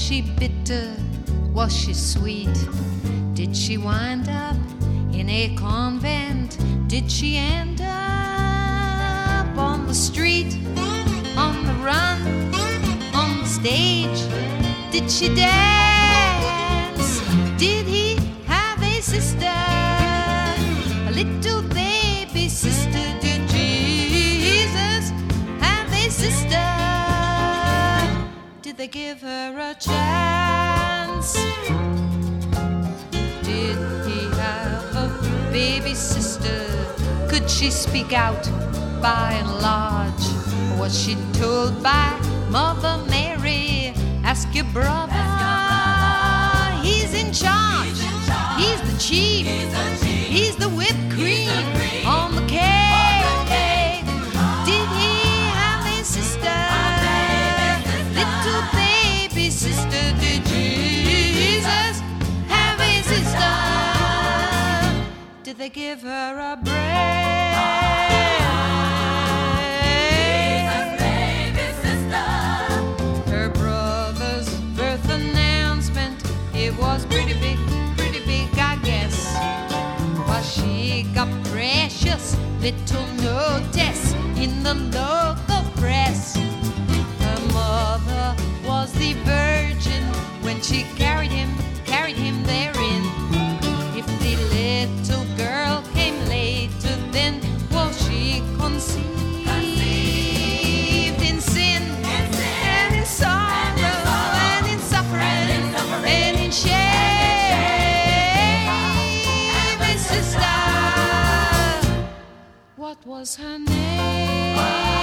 she bitter? Was she sweet? Did she wind up in a convent? Did she end up on the street, on the run, on the stage? Did she dance? Did he have a sister? A little baby sister? Did Jesus have a sister? Did they give her a chance? Did he have a baby sister? Could she speak out by and large? Or was she told by Mother Mary, ask your brother, he's in charge, he's the chief, he's the whipped cream on the cake. Did he have a sister? Little baby sister? Did Jesus have a sister? Did they give her a break? Jesus' baby sister. Her brother's birth announcement, it was pretty big, I guess. But she got precious little notice in the local press. Her mother was the virgin when she carried him therein. If the little girl came later, then was she conceived in sin, and in sorrow, and in suffering, and in shame? My sister, what was her name?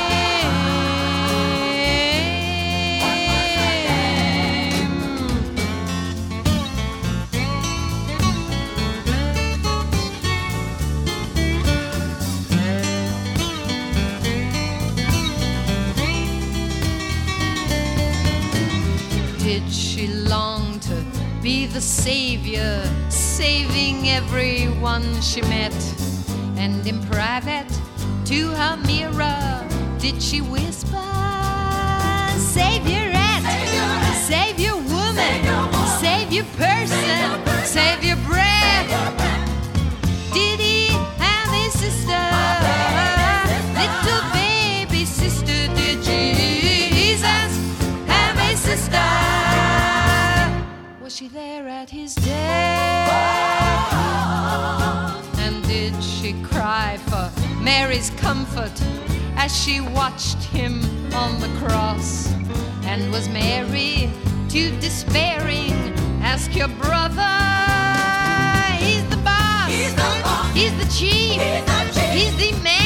Did she long to be the savior, saving everyone she met? And in private to her mirror, did she whisper, Saviorette, Savior woman, Savior person, Savior breath? Did he have a sister? Little baby sister? Did Jesus have a sister? Was she there at his death? And did she cry for Mary's comfort as she watched him on the cross? And was Mary too despairing? Ask your brother, he's the boss, he's the chief, he's the man.